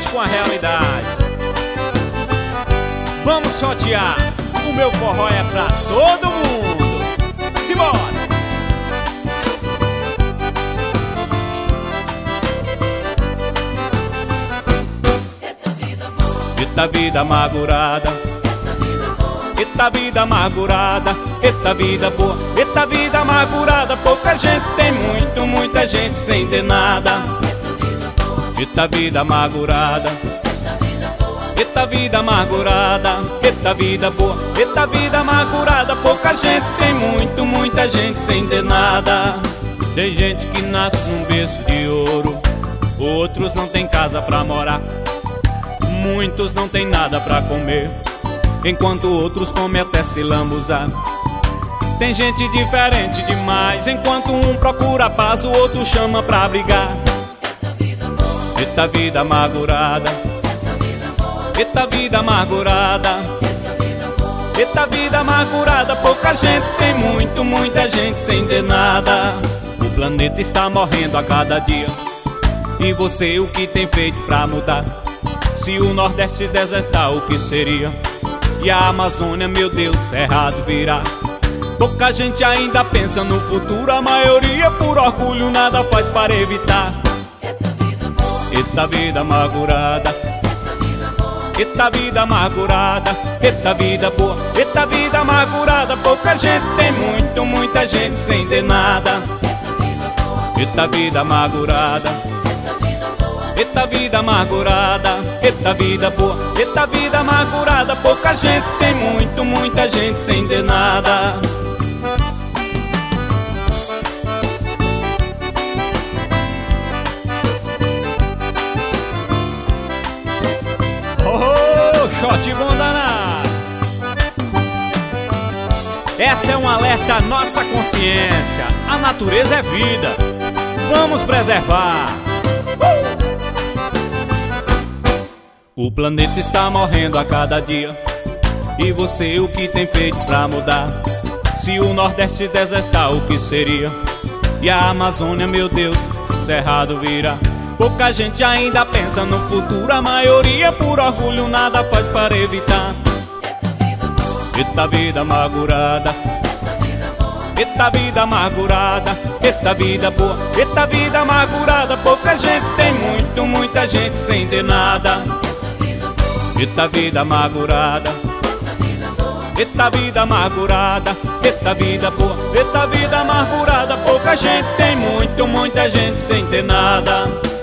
com a realidade. Vamos sortear, o meu forró é pra todo mundo. Simbora! Eita vida amargurada, eita vida amargurada, eita vida boa, eita vida amargurada. Pouca gente tem muito, muita gente sem ter nada. Eita vida amargurada, eita vida amargurada, eita vida boa, eita vida amargurada. Pouca gente tem muito, muita gente sem ter nada. Tem gente que nasce num berço de ouro, outros não tem casa pra morar, muitos não tem nada pra comer, enquanto outros comem até se lambuzar. Tem gente diferente demais, enquanto um procura paz, o outro chama pra brigar. Eita vida amargurada, eita vida amargurada, eita vida amargurada. Pouca gente tem muito, muita gente sem ter nada. O planeta está morrendo a cada dia, e você o que tem feito pra mudar? Se o Nordeste desertar, o que seria? E a Amazônia, meu Deus, cerrado virá. Pouca gente ainda pensa no futuro, a maioria por orgulho nada faz para evitar. Eita vida amargurada, eita vida amargurada, eita vida boa, eita vida amargurada. Pouca gente tem muito, muita gente sem ter nada. Eita vida amargurada, eita vida amargurada, eita vida boa, eita vida amargurada. Pouca gente tem muito, muita gente sem ter nada. Oh, shot bom danado. Essa é um alerta à nossa consciência. A natureza é vida, vamos preservar. O planeta está morrendo a cada dia, e você o que tem feito pra mudar? Se o Nordeste desertar, o que seria? E a Amazônia, meu Deus, cerrado virá. Pouca gente ainda pensa no futuro, a maioria por orgulho nada faz para evitar. Eita vida amargurada, eita vida amargurada, eita vida boa, eita vida amargurada. Pouca gente tem muito, muita gente sem ter nada. Eita vida amargurada, eita vida amargurada, eita vida boa, eita vida amargurada. Pouca gente tem muito, muita gente sem ter nada.